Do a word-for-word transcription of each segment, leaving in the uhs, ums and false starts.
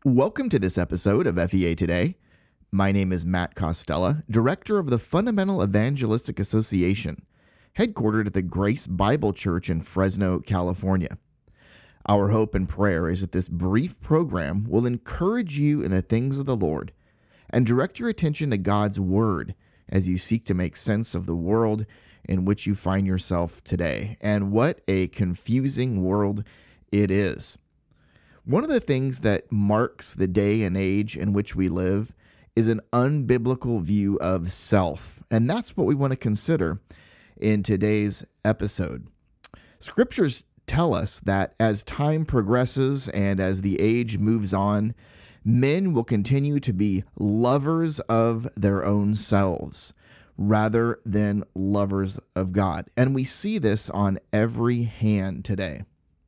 Welcome to this episode of F E A Today. My name is Matt Costello, Director of the Fundamental Evangelistic Association, headquartered at the Grace Bible Church in Fresno, California. Our hope and prayer is that this brief program will encourage you in the things of the Lord and direct your attention to God's Word as you seek to make sense of the world in which you find yourself today. And what a confusing world it is. One of the things that marks the day and age in which we live is an unbiblical view of self, and that's what we want to consider in today's episode. Scriptures tell us that as time progresses and as the age moves on, men will continue to be lovers of their own selves rather than lovers of God. And we see this on every hand today.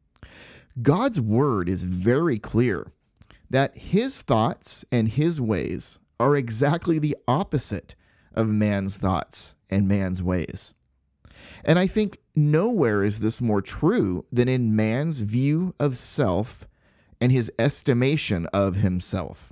God's word is very clear that his thoughts and his ways are exactly the opposite of man's thoughts and man's ways. And I think nowhere is this more true than in man's view of self and his estimation of himself.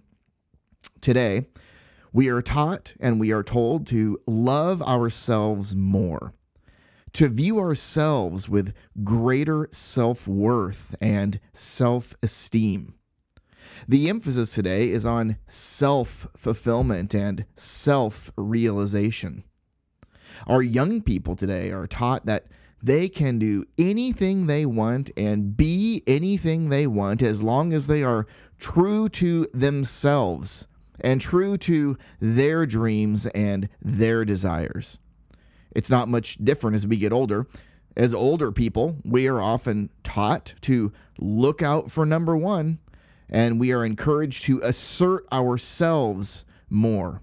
Today, we are taught and we are told to love ourselves more, to view ourselves with greater self-worth and self-esteem. The emphasis today is on self-fulfillment and self-realization. Our young people today are taught that they can do anything they want and be anything they want as long as they are true to themselves and true to their dreams and their desires. It's not much different as we get older. As older people, we are often taught to look out for number one, and we are encouraged to assert ourselves more.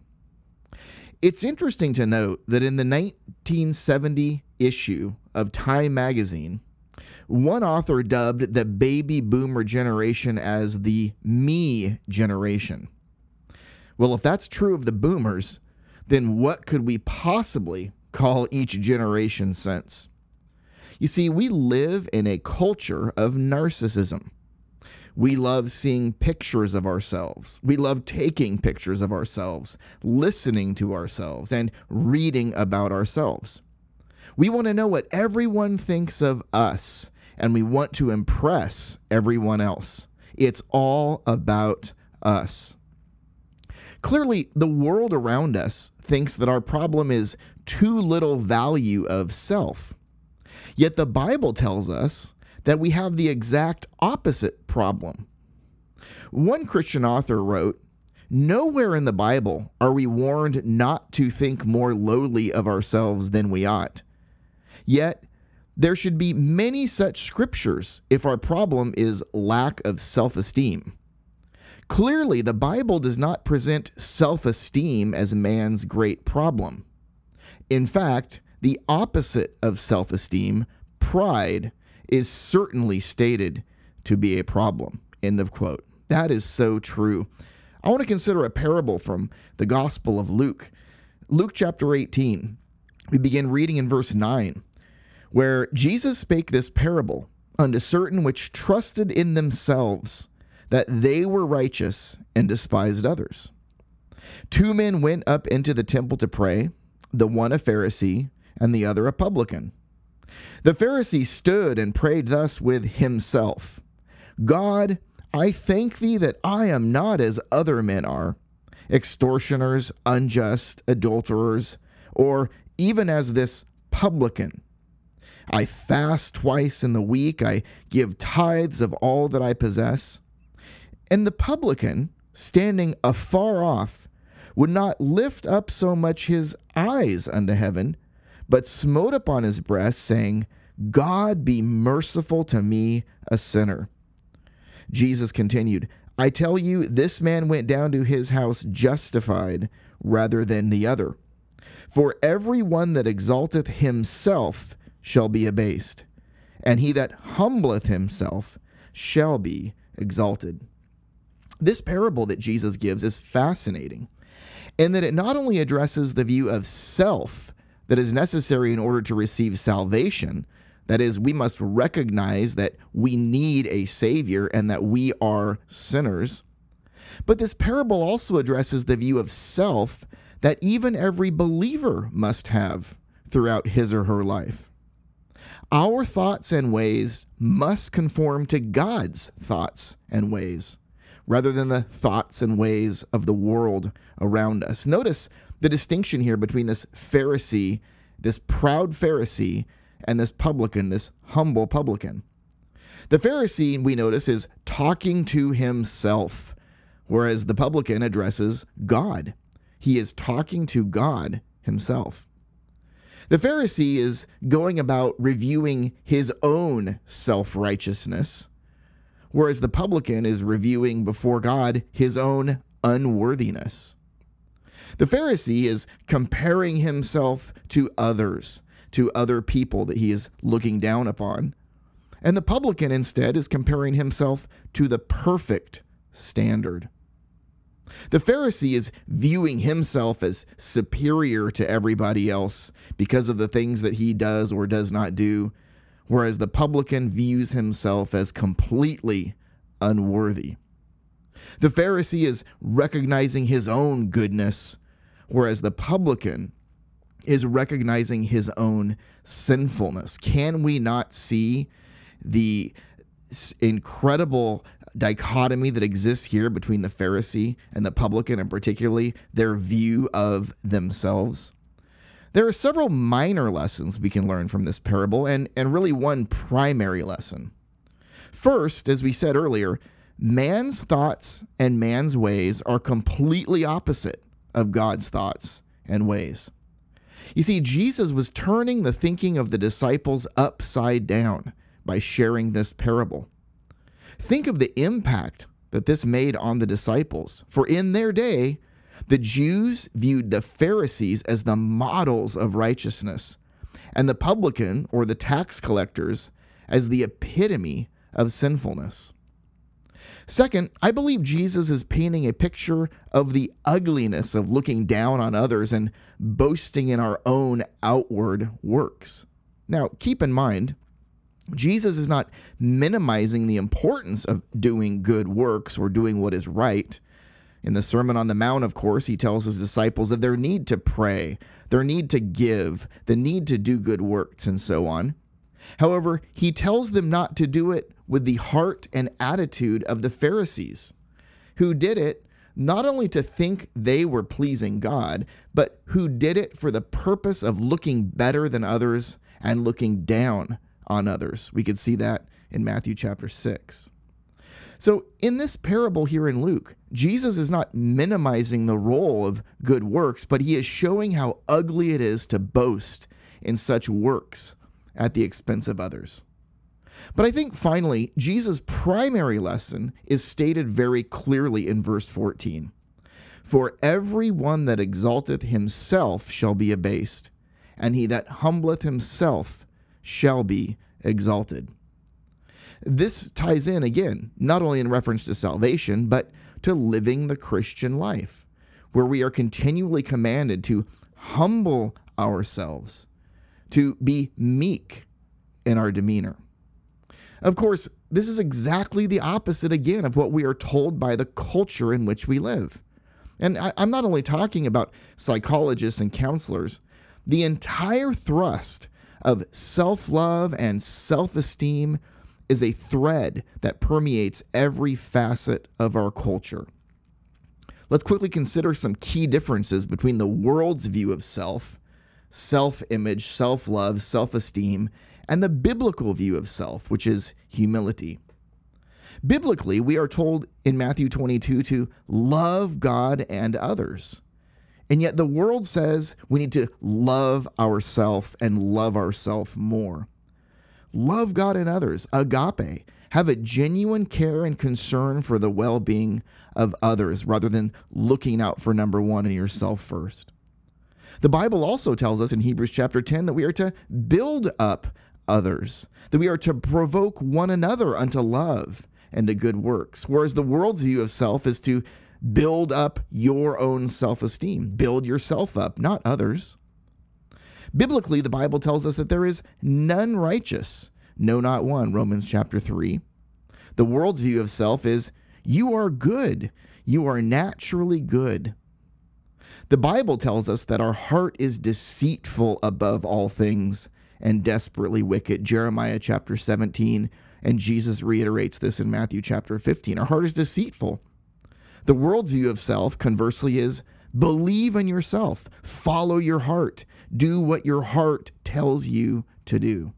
It's interesting to note that in the nineteen seventy issue of Time magazine, one author dubbed the baby boomer generation as the me generation. Well, if that's true of the boomers, then what could we possibly call each generation since? You see, we live in a culture of narcissism. We love seeing pictures of ourselves. We love taking pictures of ourselves, listening to ourselves, and reading about ourselves. We want to know what everyone thinks of us, and we want to impress everyone else. It's all about us. Clearly, the world around us thinks that our problem is too little value of self. Yet the Bible tells us that we have the exact opposite problem. One Christian author wrote, "Nowhere in the Bible are we warned not to think more lowly of ourselves than we ought. Yet there should be many such scriptures if our problem is lack of self-esteem." Clearly, the Bible does not present self-esteem as man's great problem. In fact, the opposite of self-esteem, pride, is certainly stated to be a problem. End of quote. That is so true. I want to consider a parable from the Gospel of Luke. Luke chapter eighteen. We begin reading in verse nine, where Jesus spake this parable unto certain which trusted in themselves that they were righteous and despised others. Two men went up into the temple to pray, the one a Pharisee and the other a publican. The Pharisee stood and prayed thus with himself, God, I thank thee that I am not as other men are, extortioners, unjust, adulterers, or even as this publican. I fast twice in the week, I give tithes of all that I possess. And the publican, standing afar off, would not lift up so much his eyes unto heaven, but smote upon his breast, saying, God be merciful to me, a sinner. Jesus continued, I tell you, this man went down to his house justified rather than the other. For every one that exalteth himself shall be abased, and he that humbleth himself shall be exalted. This parable that Jesus gives is fascinating in that it not only addresses the view of self that is necessary in order to receive salvation, that is, we must recognize that we need a Savior and that we are sinners, But this parable also addresses the view of self that even every believer must have throughout his or her life. Our thoughts and ways must conform to God's thoughts and ways, rather than the thoughts and ways of the world around us. Notice the distinction here between this Pharisee, this proud Pharisee, and this publican, this humble publican. The Pharisee, we notice, is talking to himself, whereas the publican addresses God. He is talking to God himself. The Pharisee is going about reviewing his own self-righteousness, whereas the publican is reviewing before God his own unworthiness. The Pharisee is comparing himself to others, to other people that he is looking down upon, and the publican instead is comparing himself to the perfect standard. The Pharisee is viewing himself as superior to everybody else because of the things that he does or does not do, whereas the publican views himself as completely unworthy. The Pharisee is recognizing his own goodness, whereas the publican is recognizing his own sinfulness. Can we not see the incredible dichotomy that exists here between the Pharisee and the publican, and particularly their view of themselves? There are several minor lessons we can learn from this parable, and, and really one primary lesson. First, as we said earlier, man's thoughts and man's ways are completely opposite of God's thoughts and ways. You see, Jesus was turning the thinking of the disciples upside down by sharing this parable. Think of the impact that this made on the disciples, for in their day, the Jews viewed the Pharisees as the models of righteousness, and the publican, or the tax collectors, as the epitome of sinfulness. Second, I believe Jesus is painting a picture of the ugliness of looking down on others and boasting in our own outward works. Now, keep in mind, Jesus is not minimizing the importance of doing good works or doing what is right. In the Sermon on the Mount, of course, he tells his disciples of their need to pray, their need to give, the need to do good works, and so on. However, he tells them not to do it with the heart and attitude of the Pharisees, who did it not only to think they were pleasing God, but who did it for the purpose of looking better than others and looking down on others. We could see that in Matthew chapter six. So in this parable here in Luke, Jesus is not minimizing the role of good works, but he is showing how ugly it is to boast in such works at the expense of others. But I think finally, Jesus' primary lesson is stated very clearly in verse fourteen. For every one that exalteth himself shall be abased, and he that humbleth himself shall be exalted. This ties in, again, not only in reference to salvation, but to living the Christian life, where we are continually commanded to humble ourselves, to be meek in our demeanor. Of course, this is exactly the opposite, again, of what we are told by the culture in which we live. And I, I'm not only talking about psychologists and counselors. The entire thrust of self-love and self-esteem is a thread that permeates every facet of our culture. Let's quickly consider some key differences between the world's view of self, self-image, self-love, self-esteem, and the biblical view of self, which is humility. Biblically, we are told in Matthew twenty-two to love God and others. And yet the world says we need to love ourselves and love ourselves more. Love God and others, agape. Have a genuine care and concern for the well-being of others rather than looking out for number one and yourself first. The Bible also tells us in Hebrews chapter ten that we are to build up others, that we are to provoke one another unto love and to good works, whereas the world's view of self is to build up your own self-esteem. Build yourself up, not others. Biblically, the Bible tells us that there is none righteous, no, not one, Romans chapter three. The world's view of self is You are good. You are naturally good. The Bible tells us that our heart is deceitful above all things and desperately wicked. Jeremiah chapter seventeen, and Jesus reiterates this in Matthew chapter fifteen. Our heart is deceitful. The world's view of self, conversely, is believe in yourself, follow your heart, do what your heart tells you to do.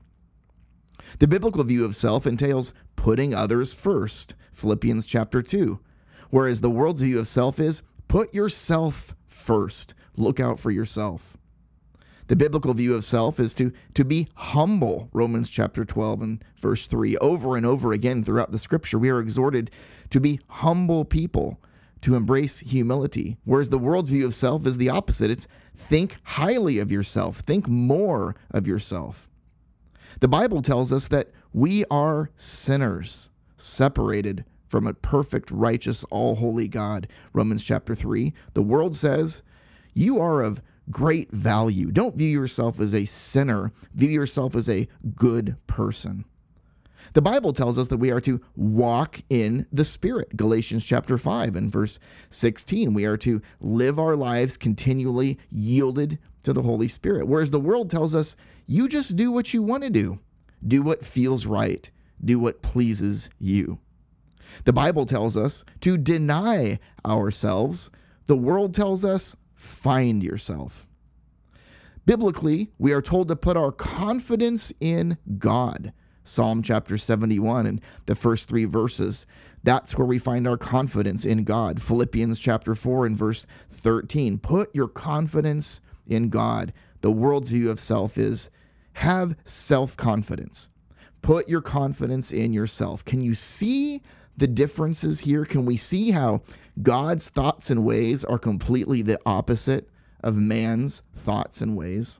The biblical view of self entails putting others first, Philippians chapter two, whereas the world's view of self is put yourself first, look out for yourself. The biblical view of self is to, to be humble, Romans chapter twelve and verse three. Over and over again throughout the scripture, we are exhorted to be humble people, to embrace humility, whereas the world's view of self is the opposite. It's think highly of yourself, think more of yourself. The Bible tells us that we are sinners, separated from a perfect, righteous, all-holy God, Romans chapter three. The world says, you are of great value. Don't view yourself as a sinner. View yourself as a good person. The Bible tells us that we are to walk in the Spirit. Galatians chapter five and verse sixteen. We are to live our lives continually yielded to the Holy Spirit. Whereas the world tells us, you just do what you want to do. Do what feels right. Do what pleases you. The Bible tells us to deny ourselves. The world tells us, find yourself. Biblically, we are told to put our confidence in God. Psalm chapter seventy-one and the first three verses. That's where we find our confidence in God. Philippians chapter four and verse thirteen. Put your confidence in God. The world's view of self is have self-confidence. Put your confidence in yourself. Can you see the differences here? Can we see how God's thoughts and ways are completely the opposite of man's thoughts and ways?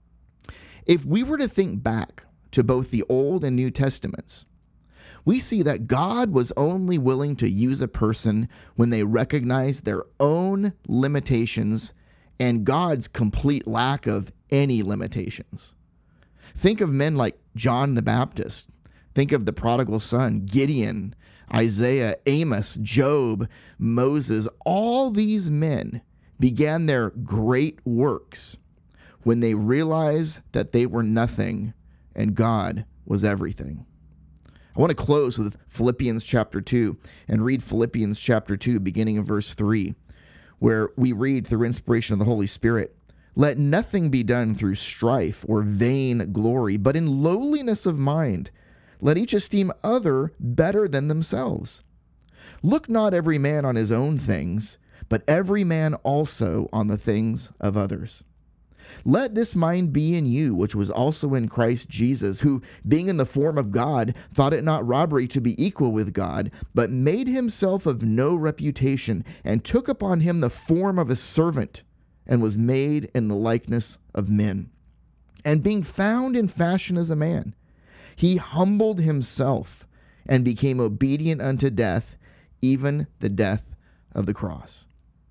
If we were to think back to both the Old and New Testaments, we see that God was only willing to use a person when they recognized their own limitations and God's complete lack of any limitations. Think of men like John the Baptist. Think of the prodigal son, Gideon, Isaiah, Amos, Job, Moses. All these men began their great works when they realized that they were nothing and God was everything. I want to close with Philippians chapter two and read Philippians chapter two, beginning in verse three, where we read through inspiration of the Holy Spirit, let nothing be done through strife or vain glory, but in lowliness of mind, let each esteem other better than themselves. Look not every man on his own things, but every man also on the things of others. Let this mind be in you, which was also in Christ Jesus, who, being in the form of God, thought it not robbery to be equal with God, but made himself of no reputation, and took upon him the form of a servant, and was made in the likeness of men. And being found in fashion as a man, he humbled himself, and became obedient unto death, even the death of the cross.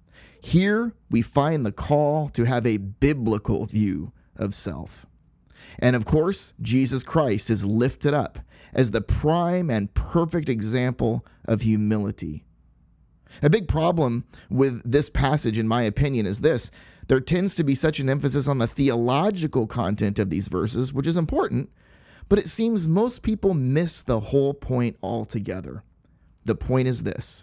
Here we find the call to have a biblical view of self. And of course, Jesus Christ is lifted up as the prime and perfect example of humility. A big problem with this passage, in my opinion, is this. There tends to be such an emphasis on the theological content of these verses, which is important, but it seems most people miss the whole point altogether. The point is this.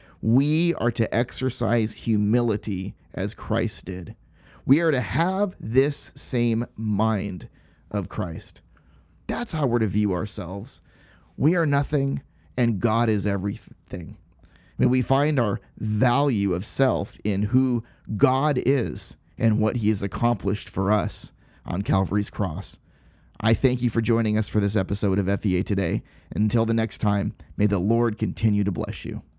We are to exercise humility as Christ did. We are to have this same mind of Christ. That's how we're to view ourselves. We are nothing, and God is everything. I mean, we find our value of self in who God is and what he has accomplished for us on Calvary's cross. I thank you for joining us for this episode of F E A Today. And until the next time, may the Lord continue to bless you.